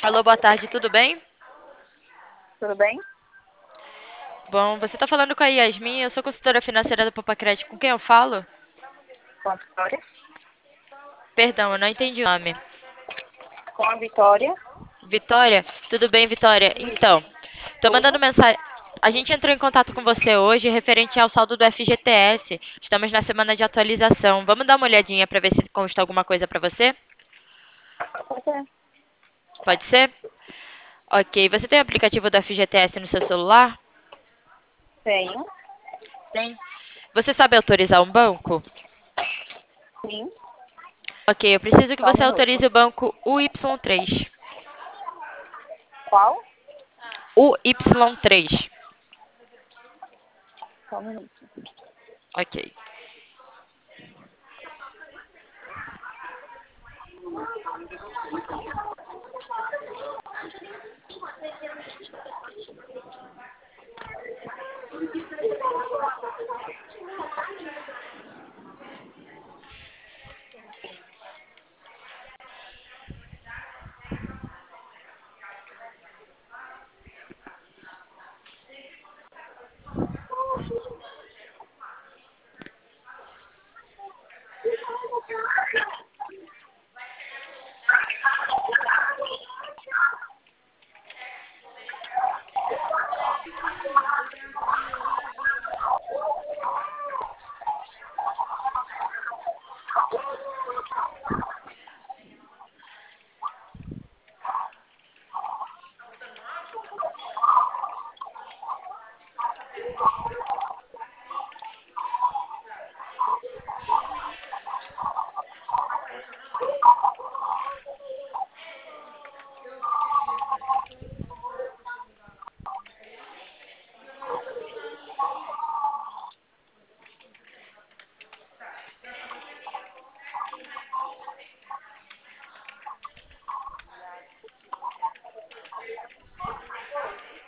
Alô, boa tarde, tudo bem? Tudo bem? Bom, você está falando com a Yasmin, eu sou consultora financeira do Papacred. Com quem eu falo? Com a Vitória. Perdão, eu não entendi o nome. Com a Vitória. Vitória? Tudo bem, Vitória? Isso. Então, tô mandando mensagem. A gente entrou em contato com você hoje referente ao saldo do FGTS. Estamos na semana de atualização. Vamos dar uma olhadinha para ver se consta alguma coisa para você? Pois é. Pode ser? Ok. Você tem o aplicativo do FGTS no seu celular? Tenho. Tem. Você sabe autorizar um banco? Sim. Ok, eu preciso que Só um você minuto. autorize o banco UY3. Qual? UY3. Só um minuto. Ok.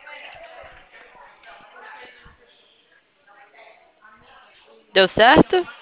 Deu certo?